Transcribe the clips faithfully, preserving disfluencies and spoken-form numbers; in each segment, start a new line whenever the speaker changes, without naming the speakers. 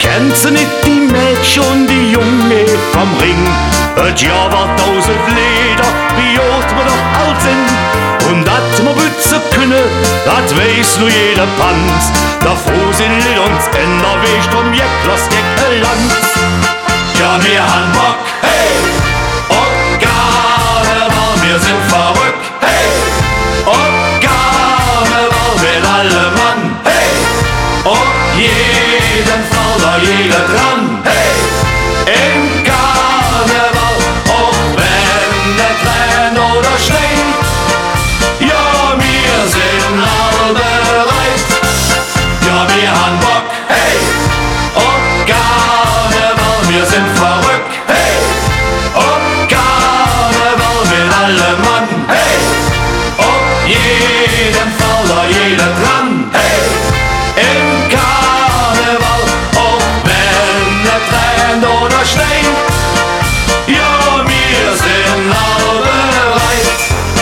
kennt sie nicht, die Mädchen und die Junge vom Ring. Et Jahr war tausend Leder, wie alt wir doch alt sind. Und dat wir bützen können, dat weiß nur jeder Panz. Davor sind Lied uns Ender Weg drum Jäcklos Jäckeland. Ja, wir han Bock, hey, und Karneval, wir sind verrückt, hey, und Karneval mit alle Mann, hey, und jeden Fall da jeder dran, hey, im Karneval, auch wenn der Tränen oder Schnee, ja, wir sind all bereit, ja, wir han Bock, hey, und Karneval, wir sind verrückt, hey, und Karneval mit alle Mann, hey, und jeden Fall da jeder dran, hey, im Karneval, auch wenn der Tränen oder Schnee, ja, wir sind all bereit.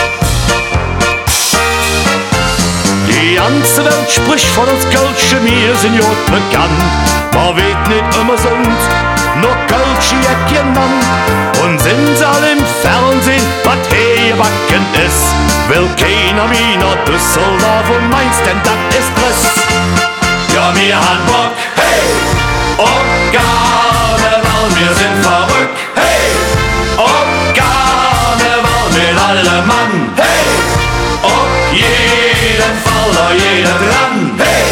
Die ganze Welt spricht von uns Kölsche, wir sind ja bekannt. Man weht nicht immer sonst, nur Kölsche Jäckchen genannt. Und sind sie alle im Fernsehen, was hier backen ist, will keiner Wiener, Düsseldorf und Mainz, denn das ist Stress. Ja, wir han Bock, hey, und Karneval, wir sind verrückt, hey, und Karneval mit alle Mann, hey, und jeden Fall da jeder dran, hey,